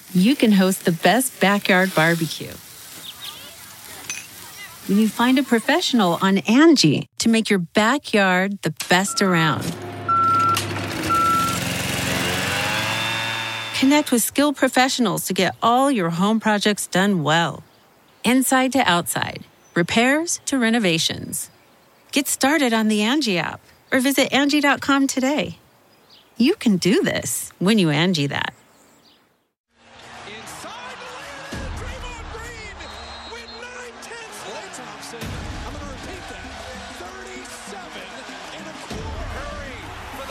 you can host the best backyard barbecue. When you find a professional on Angie to make your backyard the best around. Connect with skilled professionals to get all your home projects done well. Inside to outside, repairs to renovations. Get started on the Angie app or visit Angie.com today. You can do this when you Angie that. Inside the lane, Draymond Green with 9/10. Klay Thompson, I'm going to repeat that, 37 and a quarter. Curry for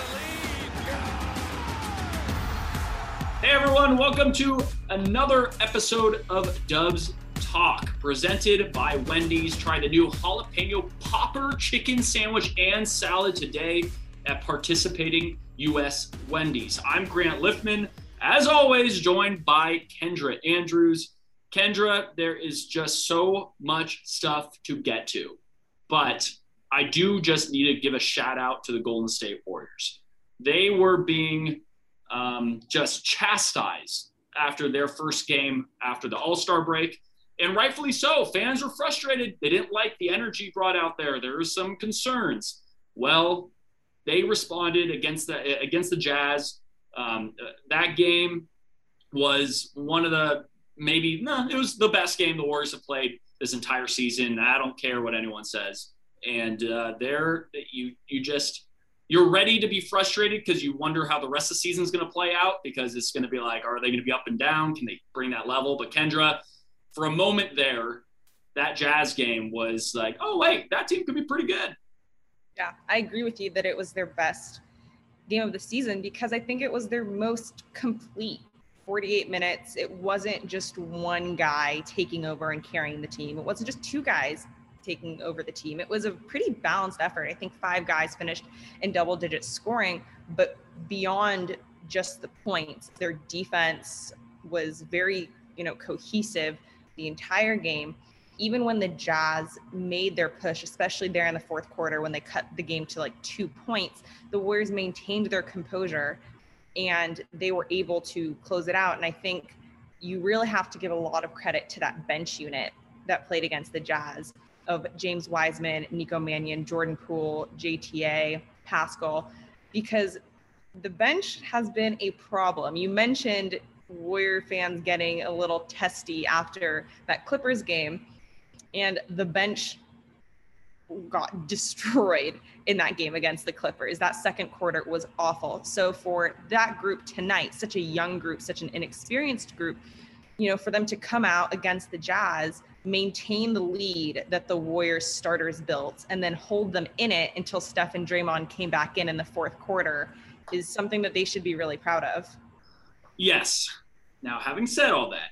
the lead. Hey everyone, welcome to another episode of Dubs Talk, presented by Wendy's. Try the new jalapeno popper chicken sandwich and salad today at participating U.S. Wendy's. I'm Grant Liftman, as always, joined by Kendra Andrews. Kendra, there is just so much stuff to get to, but I do just need to give a shout out to the Golden State Warriors. They were being just chastised after their first game after the All-Star break. And rightfully so. Fans were frustrated. They didn't like the energy brought out there. There were some concerns. Well, they responded against the Jazz. That game was one of the it was the best game the Warriors have played this entire season. I don't care what anyone says. And you're ready to be frustrated because you wonder how the rest of the season is going to play out, because it's going to be like, are they going to be up and down? Can they bring that level? But Kendra, for a moment there, that Jazz game was like, oh, wait, that team could be pretty good. Yeah, I agree with you that it was their best game of the season because I think it was their most complete 48 minutes. It wasn't just one guy taking over and carrying the team. It wasn't just two guys taking over the team. It was a pretty balanced effort. I think 5 guys finished in double-digit scoring, but beyond just the points, their defense was very, cohesive the entire game. Even when the Jazz made their push, especially there in the fourth quarter when they cut the game to like 2 points, the Warriors maintained their composure and they were able to close it out. And I think you really have to give a lot of credit to that bench unit that played against the Jazz of James Wiseman, Nico Mannion, Jordan Poole, JTA, Pascal, because the bench has been a problem. You mentioned Warrior fans getting a little testy after that Clippers game, and the bench got destroyed in that game against the Clippers. That second quarter was awful. So for that group tonight, such a young group, such an inexperienced group, for them to come out against the Jazz, maintain the lead that the Warriors starters built, and then hold them in it until Steph and Draymond came back in the fourth quarter is something that they should be really proud of. Yes. Now, having said all that,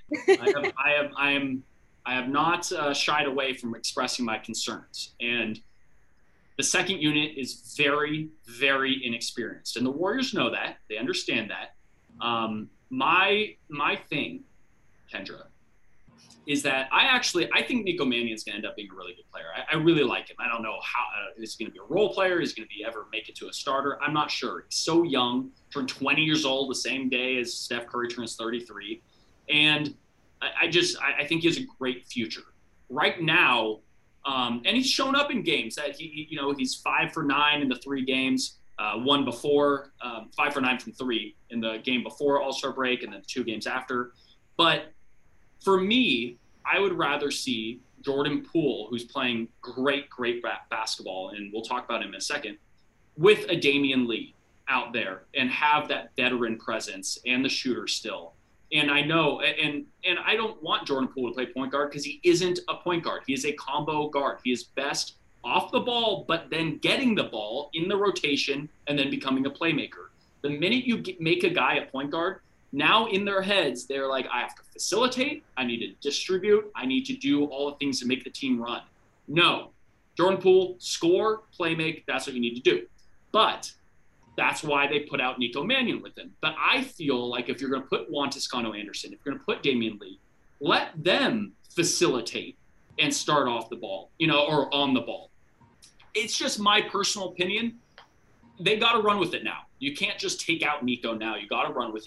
I have not shied away from expressing my concerns. And the second unit is very, very inexperienced. And the Warriors know that. They understand that. My thing, Kendra, is that I think Nico Mannion is going to end up being a really good player. I really like him. I don't know how is he going to be a role player? Is he going to ever make it to a starter? I'm not sure. He's so young, turned 20 years old the same day as Steph Curry turns 33. And I think he has a great future right now. And he's shown up in games that he's 5 for 9 in the 3 games, 1 before, 5 for 9 from 3 in the game before All-Star break, and then 2 games after. But for me, I would rather see Jordan Poole, who's playing great basketball, and we'll talk about him in a second, with a Damian Lee out there and have that veteran presence and the shooter still. And I know, and I don't want Jordan Poole to play point guard because he isn't a point guard. He is a combo guard. He is best off the ball, but then getting the ball in the rotation and then becoming a playmaker. The minute you make a guy a point guard, now in their heads, they're like, I have to facilitate, I need to distribute, I need to do all the things to make the team run. No. Jordan Poole, score, play make, that's what you need to do. But that's why they put out Nico Mannion with him. But I feel like if you're going to put Juan Toscano-Anderson, if you're going to put Damian Lee, let them facilitate and start off the ball, or on the ball. It's just my personal opinion. They got to run with it now. You can't just take out Nico now. You got to run with it.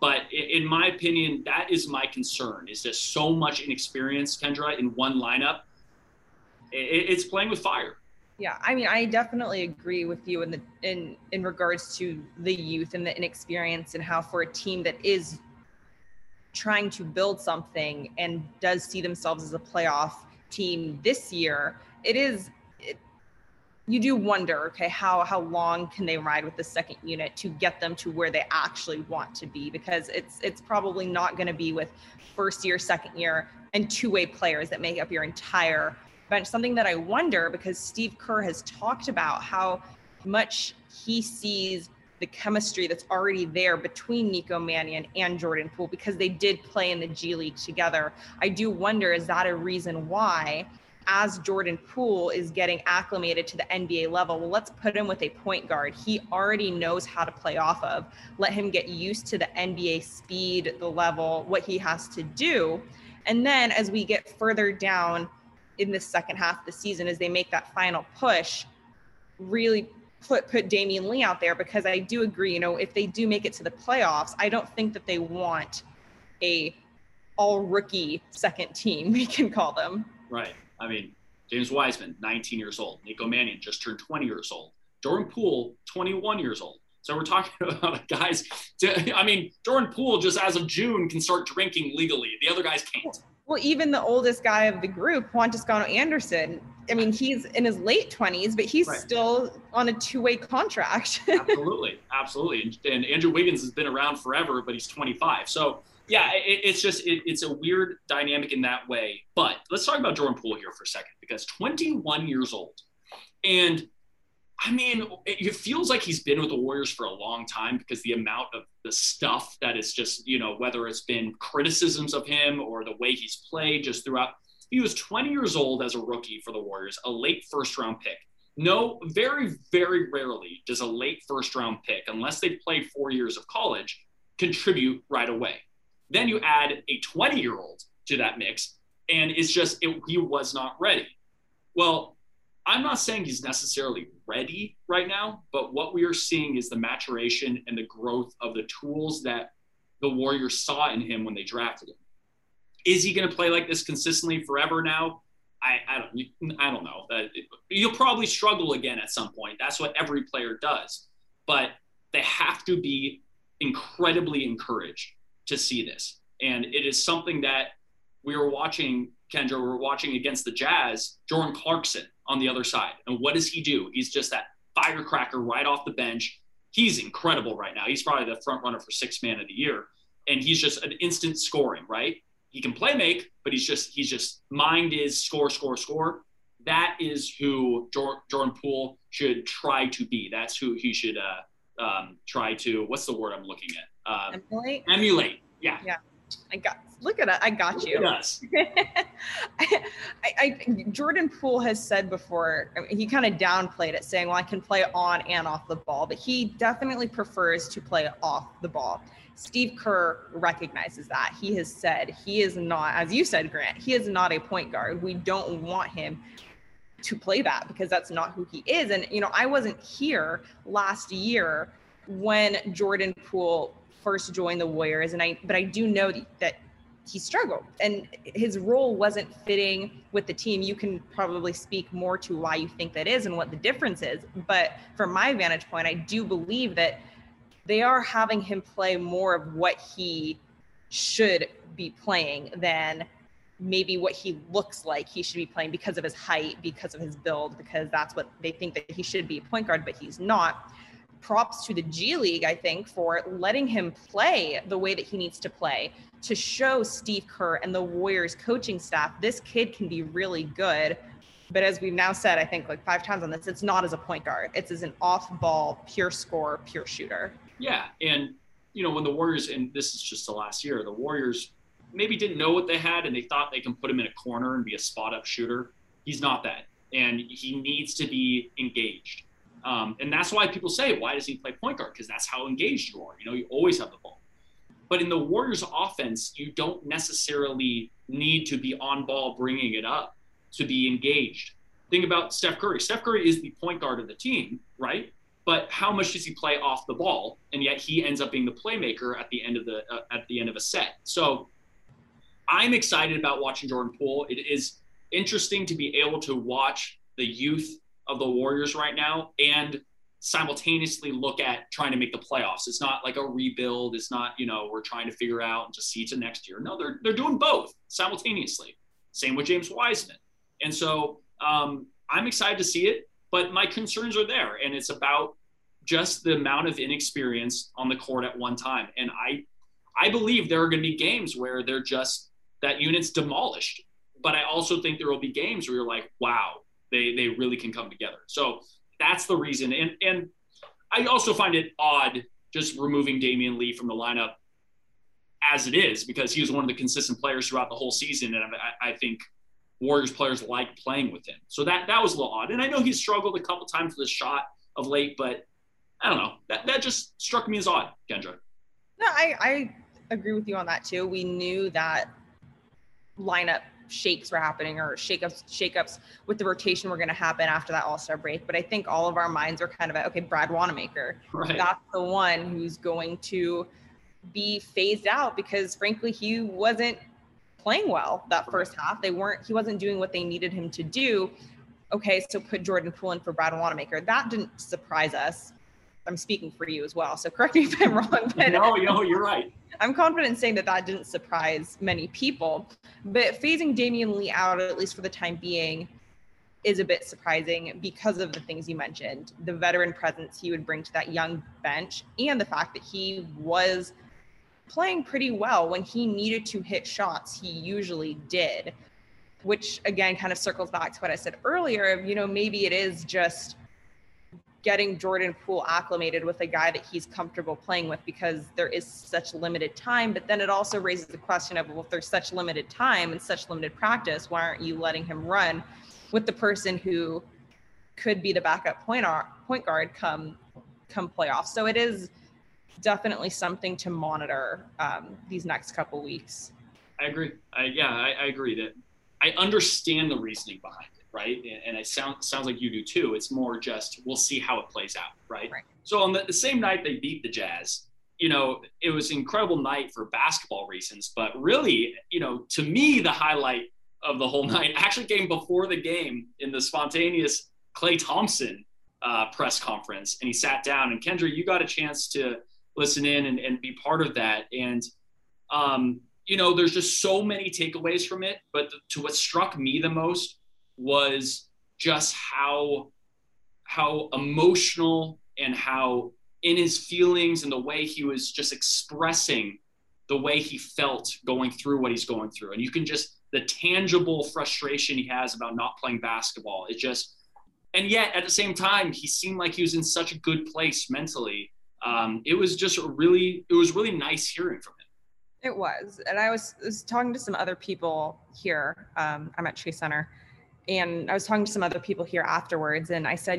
But in my opinion, that is my concern, is just so much inexperience, Kendra, in one lineup. It's playing with fire. Yeah, I mean, I definitely agree with you in regards to the youth and the inexperience, and how for a team that is trying to build something and does see themselves as a playoff team this year, you do wonder, okay, how long can they ride with the second unit to get them to where they actually want to be? Because it's probably not going to be with first year, second year, and two-way players that make up your entire bench. Something that I wonder, because Steve Kerr has talked about how much he sees the chemistry that's already there between Nico Mannion and Jordan Poole, because they did play in the G League together. I do wonder, is that a reason why, as Jordan Poole is getting acclimated to the NBA level, well, let's put him with a point guard he already knows how to play off of. Let him get used to the NBA speed, the level, what he has to do. And then as we get further down in the second half of the season, as they make that final push, really put Damian Lee out there, because I do agree, if they do make it to the playoffs, I don't think that they want a all rookie second team, we can call them. Right. I mean, James Wiseman, 19 years old. Nico Mannion just turned 20 years old. Jordan Poole, 21 years old. So we're talking about guys. Jordan Poole, just as of June, can start drinking legally. The other guys can't. Well, even the oldest guy of the group, Juan Toscano Anderson, I mean, he's in his late 20s, but he's still on a two-way contract. Absolutely. And Andrew Wiggins has been around forever, but he's 25. So, yeah, it's a weird dynamic in that way. But let's talk about Jordan Poole here for a second, because 21 years old. And, I mean, it feels like he's been with the Warriors for a long time, because the amount of the stuff that is just, whether it's been criticisms of him or the way he's played just throughout. He was 20 years old as a rookie for the Warriors, a late first-round pick. No, very, very rarely does a late first-round pick, unless they've played 4 years of college, contribute right away. Then you add a 20-year-old to that mix, and it's just he was not ready. Well, I'm not saying he's necessarily ready right now, but what we are seeing is the maturation and the growth of the tools that the Warriors saw in him when they drafted him. Is he going to play like this consistently forever now? I don't know. You'll probably struggle again at some point. That's what every player does. But they have to be incredibly encouraged to see this. And it is something that we were watching, Kendra, we were watching against the Jazz, Jordan Clarkson on the other side. And what does he do? He's just that firecracker right off the bench. He's incredible right now. He's probably the front runner for sixth man of the year. And he's just an instant scoring, right? He can play make, but he's just mind is score. That is who Jordan Poole should try to be. That's who he should try to, what's the word I'm looking at? Emulate. Yeah. Look at it. I got you. Yes. Jordan Poole has said before, he kind of downplayed it, saying, well, I can play on and off the ball, but he definitely prefers to play off the ball. Steve Kerr recognizes that. He has said he is not, as you said, Grant, he is not a point guard. We don't want him to play that, because that's not who he is. And, I wasn't here last year when Jordan Poole first joined the Warriors, but I do know that he struggled and his role wasn't fitting with the team. You can probably speak more to why you think that is and what the difference is. But from my vantage point, I do believe that they are having him play more of what he should be playing than maybe what he looks like he should be playing, because of his height, because of his build, because that's what they think that he should be, a point guard, but he's not. Props to the G League, I think, for letting him play the way that he needs to play, to show Steve Kerr and the Warriors coaching staff, this kid can be really good. But as we've now said, I think like 5 times on this, it's not as a point guard. It's as an off-ball, pure scorer, pure shooter. Yeah, and, when the Warriors, and this is just the last year, the Warriors maybe didn't know what they had, and they thought they can put him in a corner and be a spot-up shooter. He's not that, and he needs to be engaged. And that's why people say, why does he play point guard? Because that's how engaged you are. You always have the ball. But in the Warriors offense, you don't necessarily need to be on ball bringing it up to be engaged. Think about Steph Curry. Steph Curry is the point guard of the team, right? but how much does he play off the ball? And yet he ends up being the playmaker at the end of a set. So I'm excited about watching Jordan Poole. It is interesting to be able to watch the youth of the Warriors right now and simultaneously look at trying to make the playoffs. It's not like a rebuild. It's not, we're trying to figure out and just see to next year. No, they're doing both simultaneously. Same with James Wiseman. And so I'm excited to see it, but my concerns are there. And it's about just the amount of inexperience on the court at one time. And I believe there are going to be games where that unit's demolished. But I also think there will be games where you're like, wow, they really can come together. So that's the reason. And I also find it odd just removing Damian Lee from the lineup as it is, because he was one of the consistent players throughout the whole season. And I think Warriors players like playing with him. So that was a little odd. And I know he's struggled a couple times with the shot of late, but I don't know. That just struck me as odd, Kendra. No, I agree with you on that too. We knew that lineup shakes were happening, or shakeups with the rotation were going to happen after that All-Star break. But I think all of our minds are kind of at, okay, Brad Wanamaker. Right. That's the one who's going to be phased out because frankly, he wasn't playing well that first half. He wasn't doing what they needed him to do. Okay, so put Jordan Poole in for Brad Wanamaker. That didn't surprise us. I'm speaking for you as well, so correct me if I'm wrong. But No, you're right. I'm confident in saying that didn't surprise many people. But phasing Damian Lee out, at least for the time being, is a bit surprising because of the things you mentioned. The veteran presence he would bring to that young bench, and the fact that he was playing pretty well when he needed to hit shots, he usually did, which again kind of circles back to what I said earlier. Maybe it is just getting Jordan Poole acclimated with a guy that he's comfortable playing with because there is such limited time. But then it also raises the question of, well, if there's such limited time and such limited practice, why aren't you letting him run with the person who could be the backup point guard come playoffs? So it is definitely something to monitor these next couple weeks. I agree. I agree that I understand the reasoning behind it, right? And it sounds like you do too. It's more just we'll see how it plays out, right? So on the same night they beat the Jazz, it was an incredible night for basketball reasons. But really, to me, the highlight of the whole night actually came before the game in the spontaneous Klay Thompson press conference. And he sat down. And Kendra, you got a chance to listen in and be part of that. And there's just so many takeaways from it, but to what struck me the most was just how emotional and how in his feelings and the way he was just expressing the way he felt going through what he's going through. And you can just, the tangible frustration he has about not playing basketball. And yet at the same time, he seemed like he was in such a good place mentally. It was really nice hearing from him. It was. And I was talking to some other people here. I'm at Chase Center, and I was talking to some other people here afterwards. And I said,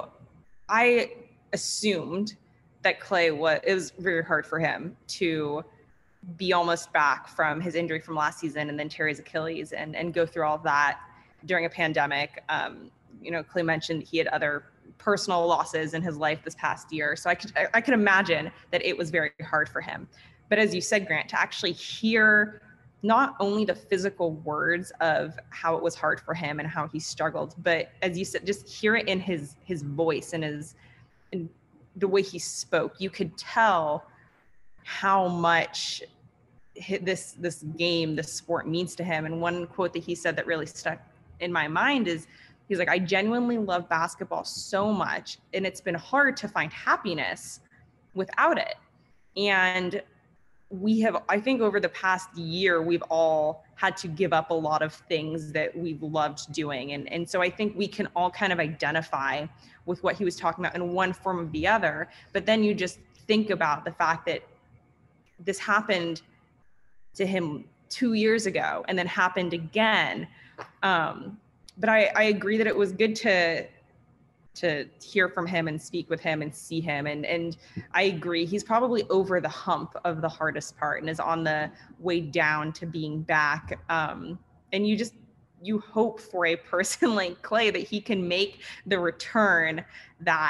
I assumed that it was very hard for him to be almost back from his injury from last season and then tear his Achilles and go through all of that during a pandemic. Klay mentioned he had other personal losses in his life this past year. So I could imagine that it was very hard for him. But as you said, Grant, to actually hear not only the physical words of how it was hard for him and how he struggled, but as you said, just hear it in his voice and in the way he spoke, you could tell how much this game, this sport means to him. And one quote that he said that really stuck in my mind is, he's like, I genuinely love basketball so much, and it's been hard to find happiness without it. And I think over the past year, we've all had to give up a lot of things that we've loved doing. And so I think we can all kind of identify with what he was talking about in one form or the other. But then you just think about the fact that this happened to him 2 years ago and then happened again. But I agree that it was good to hear from him and speak with him and see him. And I agree, he's probably over the hump of the hardest part and is on the way down to being back. And you hope for a person like Klay that he can make the return that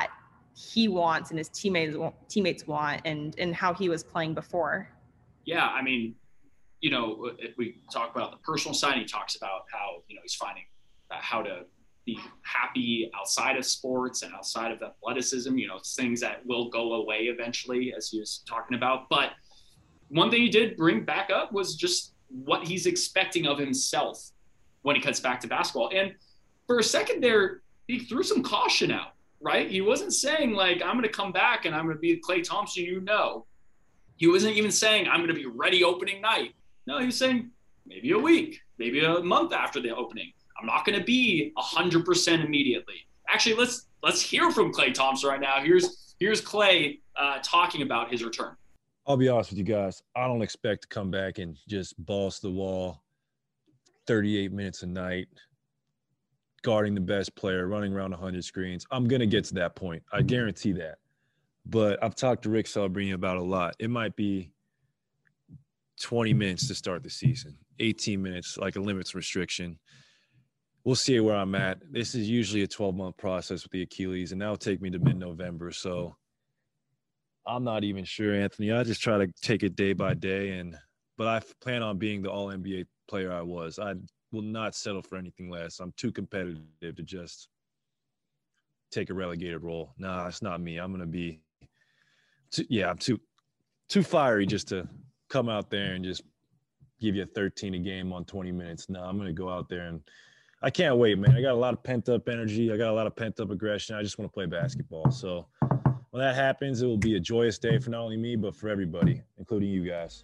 he wants and his teammates want, and how he was playing before. Yeah, I mean, if we talk about the personal side, he talks about how, he's finding how to be happy outside of sports and outside of athleticism, things that will go away eventually, as he was talking about. But one thing he did bring back up was just what he's expecting of himself when he cuts back to basketball. And for a second there, he threw some caution out, right? He wasn't saying like, I'm going to come back and I'm going to be Klay Thompson, He wasn't even saying, I'm going to be ready opening night. No, he was saying maybe a week, maybe a month after the opening. I'm not going to be 100% immediately. Actually, let's hear from Klay Thompson right now. Here's Klay talking about his return. I'll be honest with you guys. I don't expect to come back and just boss the wall 38 minutes a night, guarding the best player, running around 100 screens. I'm going to get to that point. I guarantee that. But I've talked to Rick Celebrini about it a lot. It might be 20 minutes to start the season, 18 minutes, like a limits restriction. We'll see where I'm at. This is usually a 12-month process with the Achilles, and that'll take me to mid-November. So I'm not even sure, Anthony. I just try to take it day by day. But I plan on being the all-NBA player I was. I will not settle for anything less. I'm too competitive to just take a relegated role. Nah, it's not me. I'm going to be I'm too fiery just to come out there and just give you a 13 a game on 20 minutes. No, I'm going to go out there and I can't wait, man. I got a lot of pent-up energy. I got a lot of pent-up aggression. I just want to play basketball. So when that happens, it will be a joyous day for not only me, but for everybody, including you guys.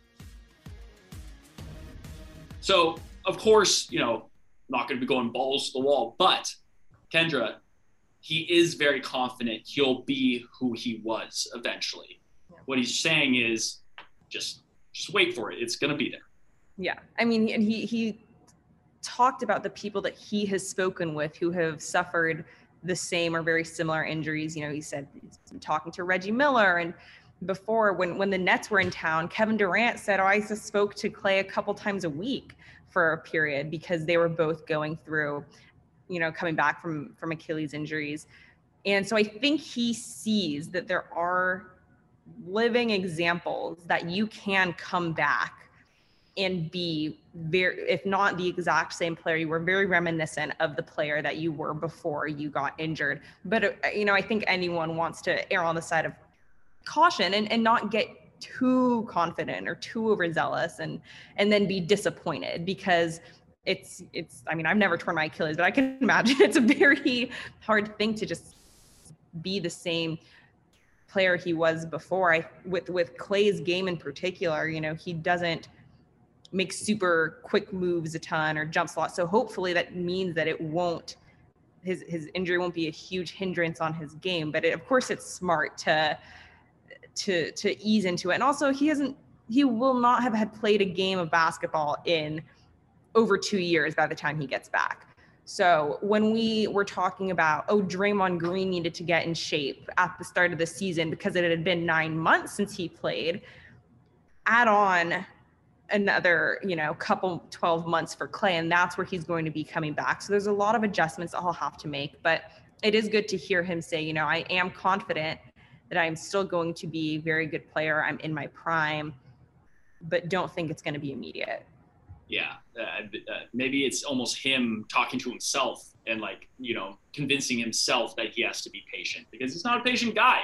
So, of course, not going to be going balls to the wall, but Kendra, he is very confident he'll be who he was eventually. Yeah. What he's saying is just wait for it. It's going to be there. Yeah. I mean, and he talked about the people that he has spoken with who have suffered the same or very similar injuries. He said he's been talking to Reggie Miller, and before when the Nets were in town, Kevin Durant said, I just spoke to Klay a couple times a week for a period because they were both going through, coming back from Achilles injuries. And so I think he sees that there are living examples that you can come back and be very, if not the exact same player, you were very reminiscent of the player that you were before you got injured. But, I think anyone wants to err on the side of caution and not get too confident or too overzealous and then be disappointed, because it's, I mean, I've never torn my Achilles, but I can imagine it's a very hard thing to just be the same player he was before. With Klay's game in particular, he doesn't make super quick moves a ton or jumps a lot. So hopefully that means that it won't, his injury won't be a huge hindrance on his game. But of course it's smart to ease into it. And also he will not have had played a game of basketball in over 2 years by the time he gets back. So when we were talking about, Draymond Green needed to get in shape at the start of the season because it had been 9 months since he played, add on another, couple 12 months for Klay, and that's where he's going to be coming back. So there's a lot of adjustments that he'll have to make, but it is good to hear him say, I am confident that I'm still going to be a very good player. I'm in my prime, but don't think it's going to be immediate. Yeah. Maybe it's almost him talking to himself and convincing himself that he has to be patient, because he's not a patient guy.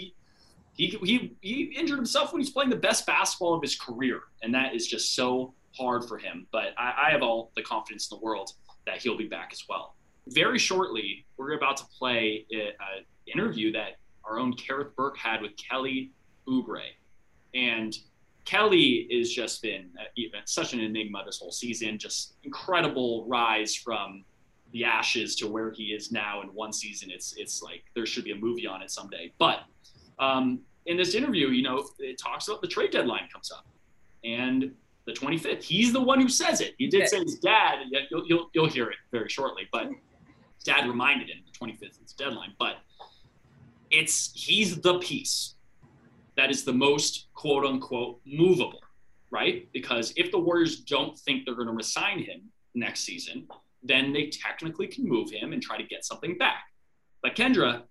He injured himself when he's playing the best basketball of his career. And that is just so hard for him. But I have all the confidence in the world that he'll be back as well. Very shortly, we're about to play an interview that our own Kerith Burke had with Kelly Oubre. And Kelly has just been such an enigma this whole season, just incredible rise from the ashes to where he is now in one season. It's like there should be a movie on it someday. But in this interview, it talks about the trade deadline comes up and the 25th. He's the one who says it. He did say his dad. You'll hear it very shortly, but his dad reminded him the 25th is the deadline. But he's the piece that is the most quote unquote movable, right? Because if the Warriors don't think they're going to resign him next season, then they technically can move him and try to get something back. But Kendra,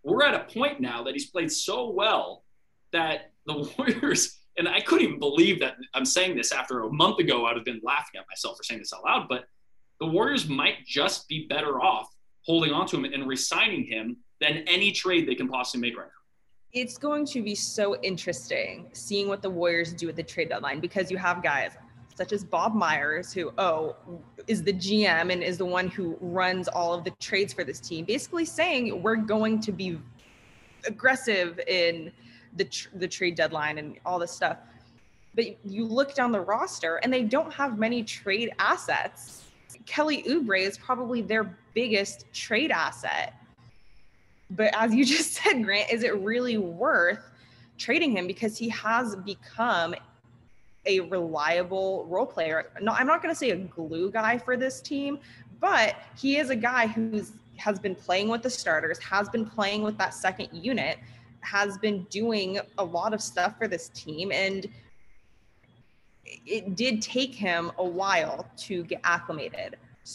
we're at a point now that he's played so well that the Warriors, and I couldn't even believe that I'm saying this after a month ago, I would have been laughing at myself for saying this out loud, but the Warriors might just be better off holding on to him and re-signing him than any trade they can possibly make right now. It's going to be so interesting seeing what the Warriors do at the trade deadline, because you have guys such as Bob Myers, who, is the GM and is the one who runs all of the trades for this team, basically saying we're going to be aggressive in the trade deadline and all this stuff. But you look down the roster and they don't have many trade assets. Kelly Oubre is probably their biggest trade asset. But as you just said, Grant, is it really worth trading him? Because he has become a reliable role player. No, I'm not going to say a glue guy for this team, but he is a guy who has been playing with the starters, has been playing with that second unit, has been doing a lot of stuff for this team. And it did take him a while to get acclimated.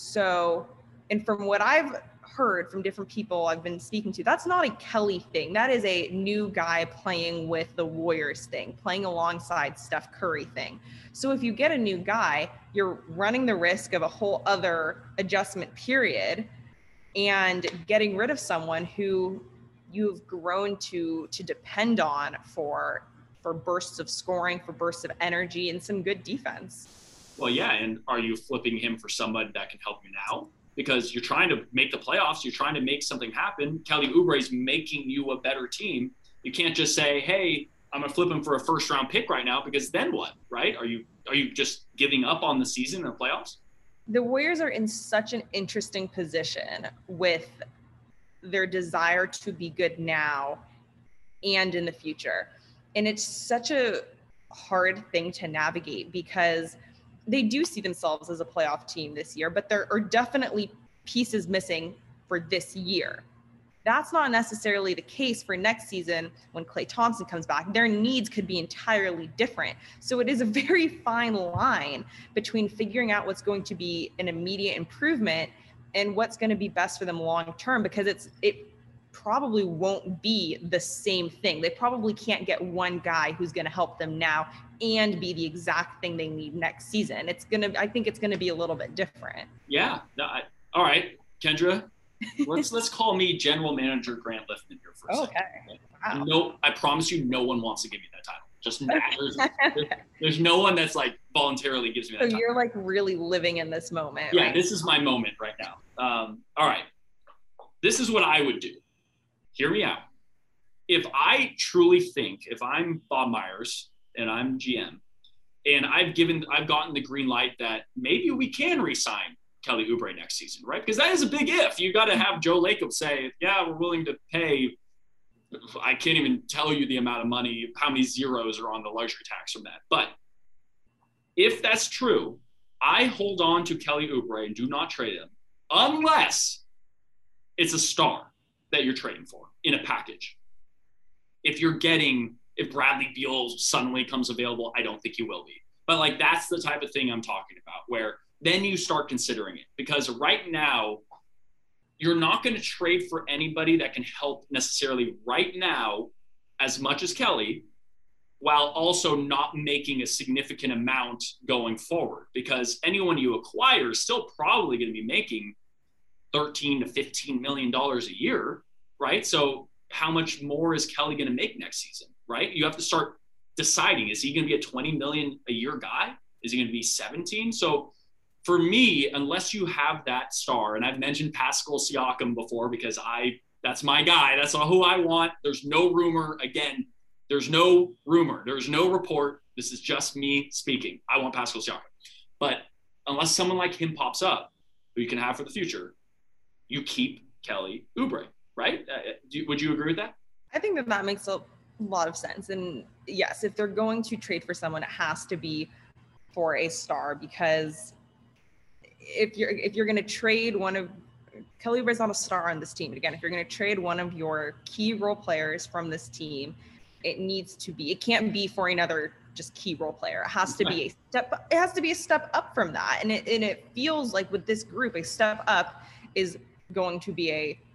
So, and from what I've heard from different people I've been speaking to, that's not a Kelly thing. That is a new guy playing with the Warriors thing, playing alongside Steph Curry thing. So if you get a new guy, you're running the risk of a whole other adjustment period and getting rid of someone who you've grown to depend on for bursts of scoring, for bursts of energy, and some good defense. Well, yeah, and are you flipping him for somebody that can help you now? Because you're trying to make the playoffs, you're trying to make something happen. Kelly Oubre is making you a better team. You can't just say, hey, I'm going to flip him for a first-round pick right now, because then what, right? Are you just giving up on the season and the playoffs? The Warriors are in such an interesting position with their desire to be good now and in the future. And it's such a hard thing to navigate, because they do see themselves as a playoff team this year, but there are definitely pieces missing for this year. That's not necessarily the case for next season when Klay Thompson comes back. Their needs could be entirely different. So it is a very fine line between figuring out what's going to be an immediate improvement and what's going to be best for them long term, because it probably won't be the same thing. They probably can't get one guy who's going to help them now and be the exact thing they need next season. I think it's going to be a little bit different. Yeah. No, all right, Kendra, let's call me General Manager Grant Liffman here for a second. Okay. Wow. No, I promise you, no one wants to give me that title. Just there's no one that's like voluntarily gives me that title. So you're like really living in this moment. Yeah, right? This is my moment right now. All right. This is what I would do. Hear me out. If I truly think, if I'm Bob Myers and I'm GM, and I've gotten the green light that maybe we can re-sign Kelly Oubre next season, right? Because that is a big if. You got to have Joe Lacob say, yeah, we're willing to pay. I can't even tell you the amount of money, how many zeros are on the luxury tax from that. But if that's true, I hold on to Kelly Oubre and do not trade him unless it's a star that you're trading for in a package. If Bradley Beal suddenly comes available, I don't think he will be. But like, that's the type of thing I'm talking about, where then you start considering it. Because right now, you're not going to trade for anybody that can help necessarily right now as much as Kelly, while also not making a significant amount going forward. Because anyone you acquire is still probably going to be making $13 to $15 million a year, right? So how much more is Kelly going to make next season, right? You have to start deciding, is he going to be a $20 million a year guy? Is he going to be 17? So for me, unless you have that star, and I've mentioned Pascal Siakam before because that's my guy. That's who I want. There's no rumor. Again, there's no rumor. There's no report. This is just me speaking. I want Pascal Siakam. But unless someone like him pops up, who you can have for the future, you keep Kelly Oubre, right? Would you agree with that? I think that makes a lot of sense. And yes, if they're going to trade for someone, it has to be for a star, because if you're going to trade one of Kelly Oubre's not a star on this team. And again, if you're going to trade one of your key role players from this team, it can't be for another just key role player. It has to be a step up from that. And it feels like with this group, a step up is going to be a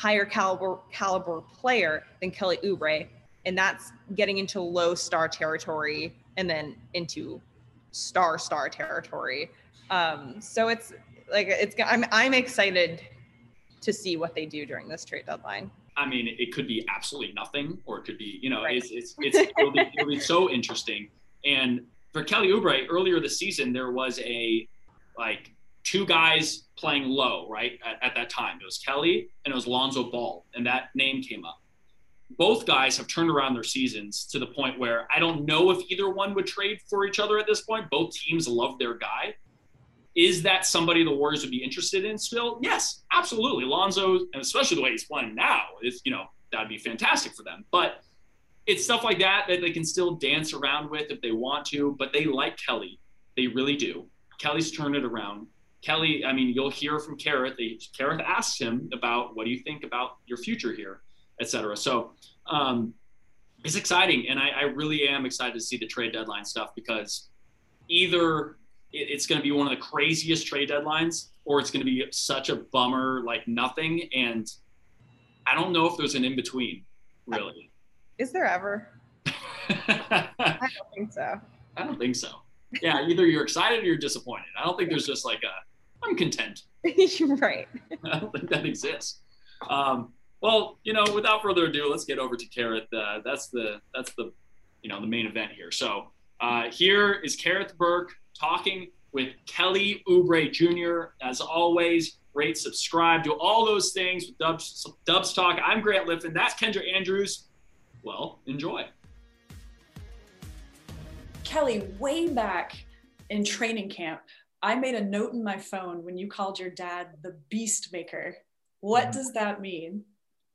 higher caliber player than Kelly Oubre. And that's getting into low star territory and then into star territory. So it's like, I'm excited to see what they do during this trade deadline. I mean, it could be absolutely nothing, or it could be, Right. it'll be so interesting. And for Kelly Oubre, earlier this season, there was two guys playing low, right? At that time, it was Kelly and it was Lonzo Ball, and that name came up. Both guys have turned around their seasons to the point where I don't know if either one would trade for each other at this point. Both teams love their guy. Is that somebody the Warriors would be interested in still? Yes, absolutely. Lonzo, and especially the way he's playing now, is, that'd be fantastic for them. But it's stuff like that they can still dance around with if they want to, but they like Kelly. They really do. Kelly's turned it around. Kelly, I mean, you'll hear from Kerith. Kerith asks him about, what do you think about your future here, et cetera. So it's exciting, and I really am excited to see the trade deadline stuff, because either it's going to be one of the craziest trade deadlines, or it's going to be such a bummer, like nothing. And I don't know if there's an in-between, really. Is there ever? I don't think so. I don't think so. Yeah, either you're excited or you're disappointed. I don't think there's just I'm content. You're right. I don't think that exists. Well, without further ado, let's get over to Kerith. That's the the main event here. So here is Kerith Burke talking with Kelly Oubre Jr. As always, rate, subscribe, do all those things with Dubs Talk. I'm Grant Liffin. That's Kendra Andrews. Well, enjoy. Kelly, way back in training camp, I made a note in my phone when you called your dad the Beast Maker. What does that mean?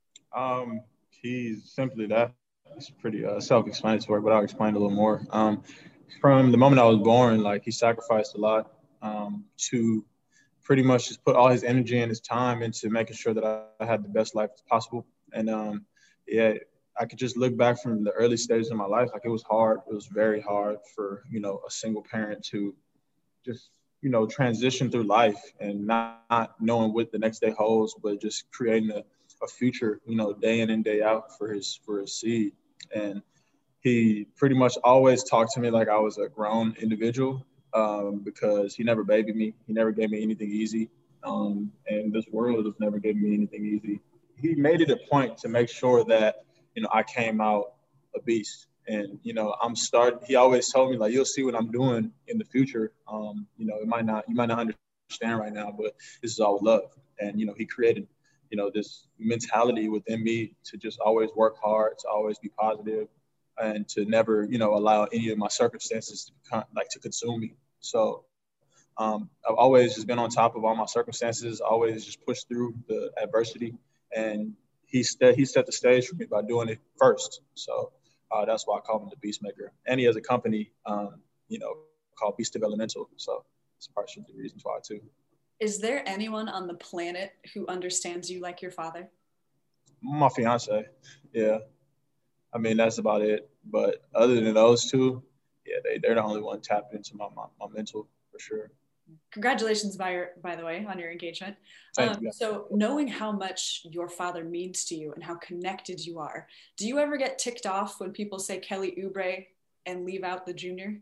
He's simply that. It's pretty self-explanatory, but I'll explain a little more. From the moment I was born, he sacrificed a lot to pretty much just put all his energy and his time into making sure that I had the best life as possible. And I could just look back from the early stages of my life. It was hard. It was very hard for, a single parent to just, transition through life and not knowing what the next day holds, but just creating a future, day in and day out for his seed. And he pretty much always talked to me like I was a grown individual because he never babied me. He never gave me anything easy. And this world has never given me anything easy. He made it a point to make sure that, I came out a beast. And, he always told me, you'll see what I'm doing in the future. You might not understand right now, but this is all love. And, he created, this mentality within me to just always work hard, to always be positive, and to never, allow any of my circumstances to consume me. So I've always just been on top of all my circumstances, always just pushed through the adversity. And he set the stage for me by doing it first. So that's why I call him the Beast Maker. And he has a company, called Beast Developmental. So it's partially the reasons why too. Is there anyone on the planet who understands you like your father? My fiance. Yeah. I mean, that's about it. But other than those two, yeah, they're the only one tapped into my mental for sure. Congratulations, by the way, on your engagement. Thank you. So knowing how much your father means to you and how connected you are, do you ever get ticked off when people say Kelly Oubre and leave out the junior?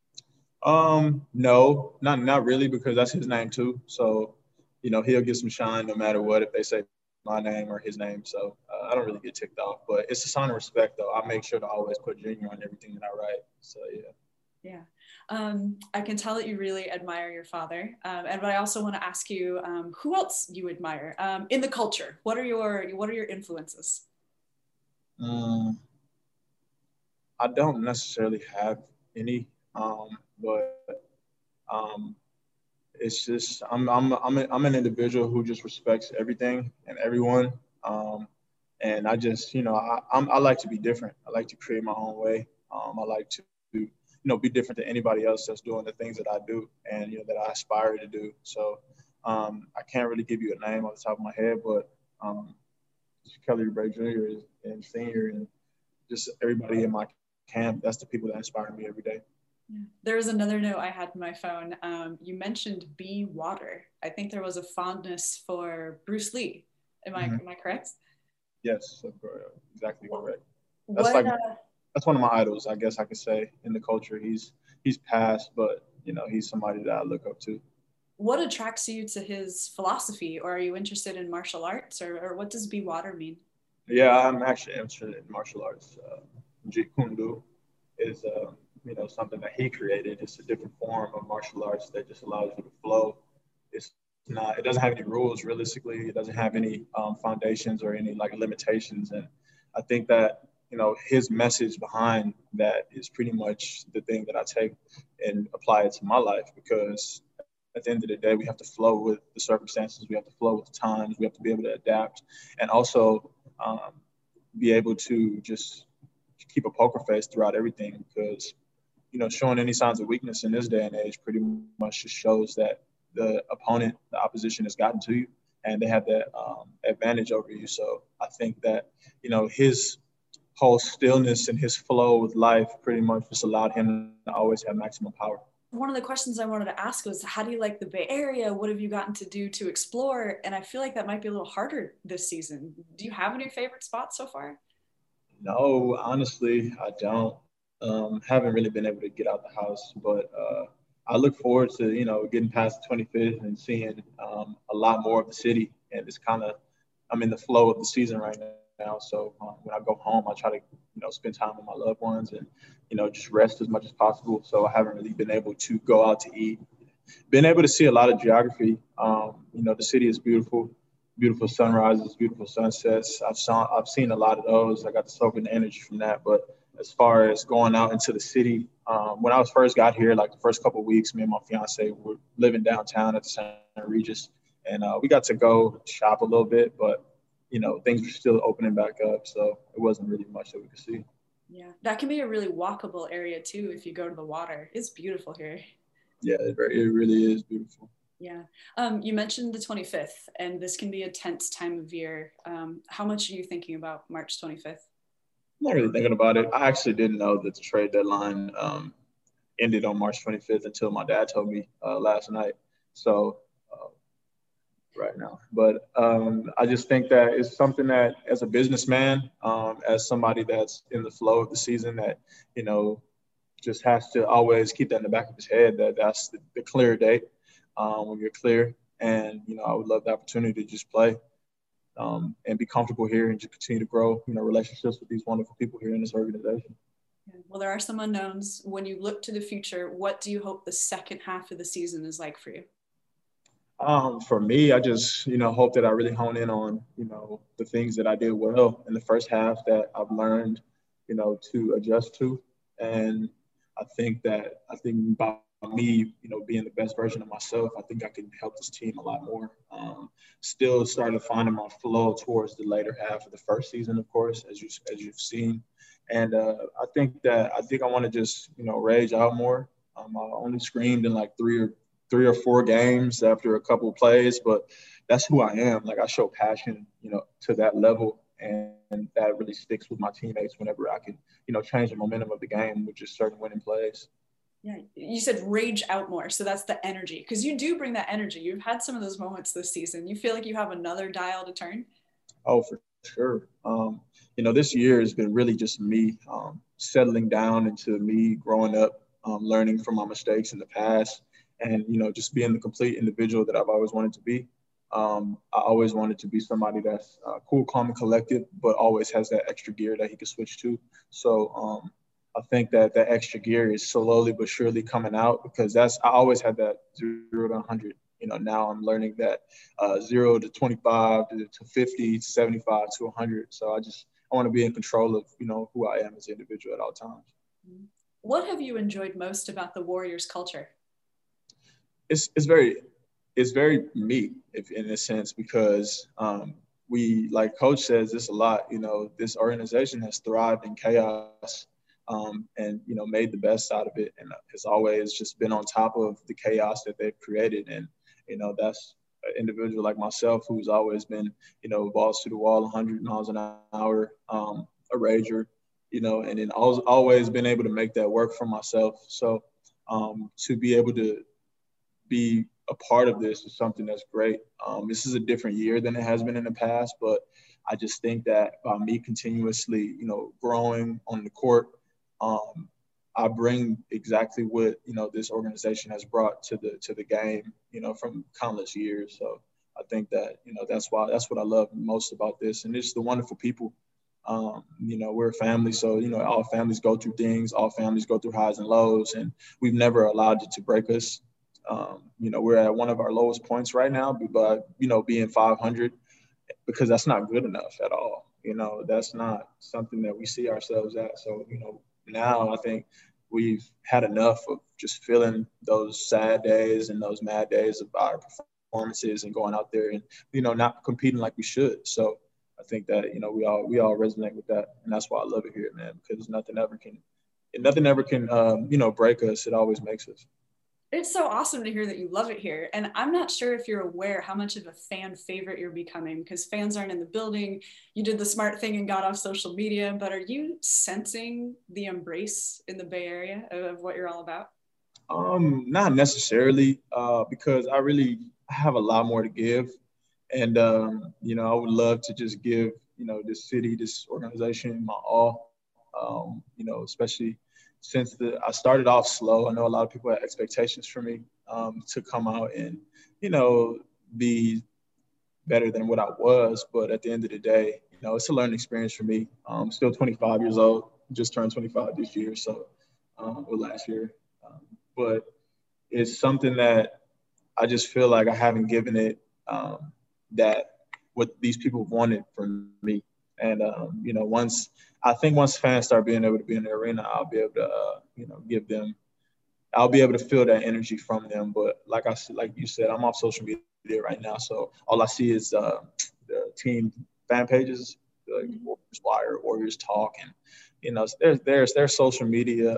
No, not really, because that's his name too. So, he'll get some shine no matter what if they say my name or his name. So I don't really get ticked off, but it's a sign of respect though. I make sure to always put junior on everything that I write. So yeah. Yeah. I can tell that you really admire your father. But I also want to ask you, who else you admire in the culture? What are your influences? I don't necessarily have any, but it's just I'm an individual who just respects everything and everyone. And I just, I like to be different. I like to create my own way. I like to be different than anybody else that's doing the things that I do and, that I aspire to do. So I can't really give you a name off the top of my head, but Kelly Oubre Jr. and Senior and just everybody in my camp, that's the people that inspire me every day. Yeah. There was another note I had in my phone. You mentioned B. Water. I think there was a fondness for Bruce Lee. Am I correct? Yes, exactly correct. What That's one of my idols, I guess I could say, in the culture. He's passed, but he's somebody that I look up to. what attracts you to his philosophy, or are you interested in martial arts, or what does Be Water mean? Yeah, I'm actually interested in martial arts. Jeet Kune Do is something that he created. It's a different form of martial arts that just allows you to flow. It's not. It doesn't have any rules. Realistically, it doesn't have any foundations or any like limitations. And I think that his message behind that is pretty much the thing that I take and apply it to my life, because at the end of the day, we have to flow with the circumstances. We have to flow with the times. We have to be able to adapt, and also um, be able to just keep a poker face throughout everything. Because showing any signs of weakness in this day and age pretty much just shows that the opponent, the opposition, has gotten to you, and they have that advantage over you. So I think that his whole stillness and his flow with life pretty much just allowed him to always have maximum power. One of the questions I wanted to ask was, how do you like the Bay Area? What have you gotten to do to explore? And I feel like that might be a little harder this season. Do you have any favorite spots so far? No, honestly, I don't. Haven't really been able to get out the house, but I look forward to getting past the 25th and seeing a lot more of the city. And it's I'm in the flow of the season right now. So when I go home, I try to spend time with my loved ones and just rest as much as possible. So I haven't really been able to go out to eat. Been able to see a lot of geography. The city is beautiful. Beautiful sunrises, beautiful sunsets. I've seen a lot of those. I got to soak in the energy from that. But as far as going out into the city, when I was first got here, like the first couple of weeks, me and my fiance were living downtown at the St. Regis, and we got to go shop a little bit, but things were still opening back up, so it wasn't really much that we could see. Yeah, that can be a really walkable area too if you go to the water. It's beautiful here. Yeah, it really is beautiful. Yeah. You mentioned the 25th, and this can be a tense time of year. How much are you thinking about March 25th? I'm not really thinking about it. I actually didn't know that the trade deadline ended on March 25th until my dad told me last night. So right now, but I just think that it's something that, as a businessman, as somebody that's in the flow of the season, that just has to always keep that in the back of his head, that that's the clear date. When you're clear, and I would love the opportunity to just play and be comfortable here and just continue to grow relationships with these wonderful people here in this organization. Well, there are some unknowns. When you look to the future, what do you hope the second half of the season is like for you? For me, I just hope that I really hone in on the things that I did well in the first half that I've learned to adjust to, and I think by me, being the best version of myself, I think I can help this team a lot more. Still started finding my flow towards the later half of the first season, of course, as you've seen. And I think I want to just, rage out more. I only screamed in like three or four games after a couple of plays, but that's who I am. Like, I show passion, to that level. And that really sticks with my teammates whenever I can, change the momentum of the game with just certain winning plays. Yeah, you said rage out more. So that's the energy, because you do bring that energy. You've had some of those moments this season. You feel like you have another dial to turn? Oh, for sure. This year has been really just me settling down into me growing up, learning from my mistakes in the past, and, just being the complete individual that I've always wanted to be. I always wanted to be somebody that's cool, calm, and collected, but always has that extra gear that he can switch to. So I think that extra gear is slowly but surely coming out, because I always had that 0 to 100. Now I'm learning that 0 to 25 to 50 to 75 to 100. So I want to be in control of, who I am as an individual at all times. What have you enjoyed most about the Warriors culture? It's very me, if in a sense, because we, like Coach says this a lot, this organization has thrived in chaos. And, made the best out of it, and has always just been on top of the chaos that they've created. And, that's an individual like myself who's always been, balls to the wall, 100 miles an hour, a rager, and then always been able to make that work for myself. So to be able to be a part of this is something that's great. This is a different year than it has been in the past, but I just think that by me continuously, growing on the court, I bring exactly what, this organization has brought to the game, from countless years. So I think that, that's what I love most about this. And it's the wonderful people. We're a family, so, all families go through things, all families go through highs and lows, and we've never allowed it to break us. We're at one of our lowest points right now, but, being 500, because that's not good enough at all. That's not something that we see ourselves at. So, now I think we've had enough of just feeling those sad days and those mad days of our performances and going out there and, not competing like we should. So I think that, we all resonate with that. And that's why I love it here, man, because nothing ever can, break us. It always makes us. It's so awesome to hear that you love it here. And I'm not sure if you're aware how much of a fan favorite you're becoming, because fans aren't in the building. You did the smart thing and got off social media, but are you sensing the embrace in the Bay Area of what you're all about? Not necessarily, because I have a lot more to give. And, I would love to just give, this city, this organization my all, especially since I started off slow. I know a lot of people had expectations for me to come out and, be better than what I was. But at the end of the day, it's a learning experience for me. I'm still 25 years old, just turned 25 this year, or last year. But it's something that I just feel like I haven't given it that what these people wanted from me. And, once fans start being able to be in the arena, I'll be able to, I'll be able to feel that energy from them. But like you said, I'm off social media right now. So all I see is the team fan pages, like Warriors Wire, Warriors Talk. And, there's social media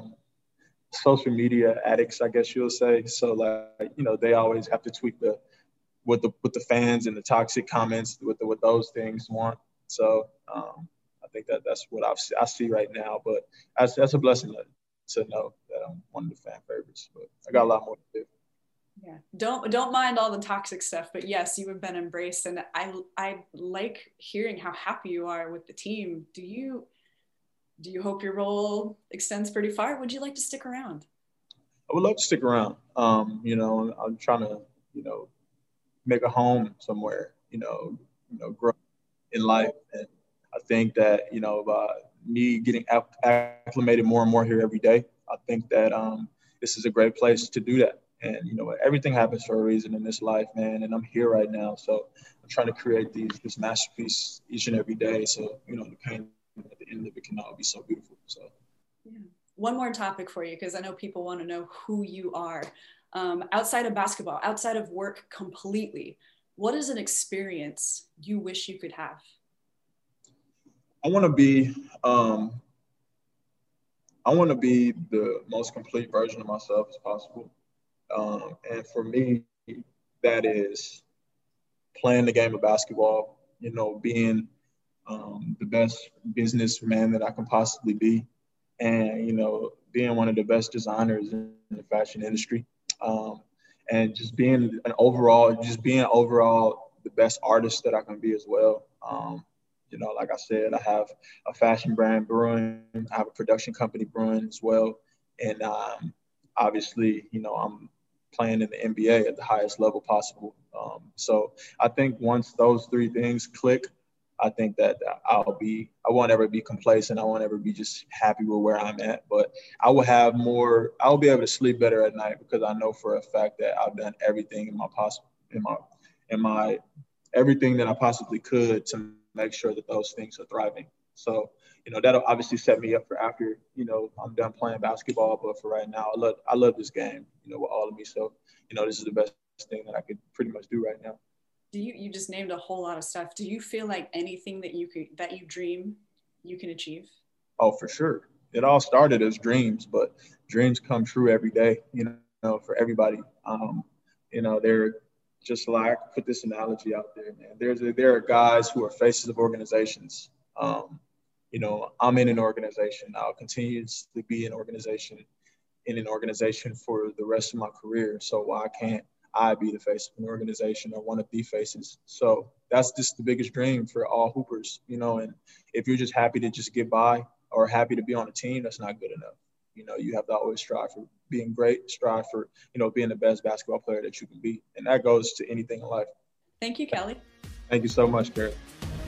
addicts, I guess you'll say. So they always have to tweak what the fans and the toxic comments, what those things want. So I think that's what I see right now. But that's a blessing to know that I'm one of the fan favorites. But I got a lot more to do. Yeah, don't mind all the toxic stuff, but yes, you have been embraced, and I like hearing how happy you are with the team. Do you hope your role extends pretty far? Would you like to stick around? I would love to stick around. I'm trying to make a home somewhere. Grow in life, and I think that by me getting acclimated more and more here every day, I think that this is a great place to do that. And everything happens for a reason in this life, man. And I'm here right now, so I'm trying to create this masterpiece each and every day. So the pain at the end of it can all be so beautiful. So yeah. One more topic for you, because I know people want to know who you are outside of basketball, outside of work completely. What is an experience you wish you could have? I want to be the most complete version of myself as possible. And for me, that is playing the game of basketball, being the best businessman that I can possibly be, and, being one of the best designers in the fashion industry, and just being overall the best artist that I can be as well. Like I said, I have a fashion brand brewing, I have a production company brewing as well. And obviously, I'm playing in the NBA at the highest level possible. So I think once those three things click, I think that I won't ever be complacent. I won't ever be just happy with where I'm at, but I'll be able to sleep better at night, because I know for a fact that I've done everything everything that I possibly could to make sure that those things are thriving. So, that'll obviously set me up for after, I'm done playing basketball. But for right now, I love this game, with all of me. So, this is the best thing that I could pretty much do right now. You just named a whole lot of stuff. Do you feel like anything that you dream you can achieve? Oh, for sure. It all started as dreams, but dreams come true every day, for everybody. They're just like, put this analogy out there, man. There are guys who are faces of organizations. I'm in an organization. I'll continuously be in an organization for the rest of my career. So why can't I be the face of an organization or one of the faces. So that's just the biggest dream for all hoopers, you know, and if you're just happy to just get by or happy to be on a team, that's not good enough. You know, you have to always strive for being great, strive for, you know, being the best basketball player that you can be. And that goes to anything in life. Thank you, Kelly. Thank you so much, Garrett.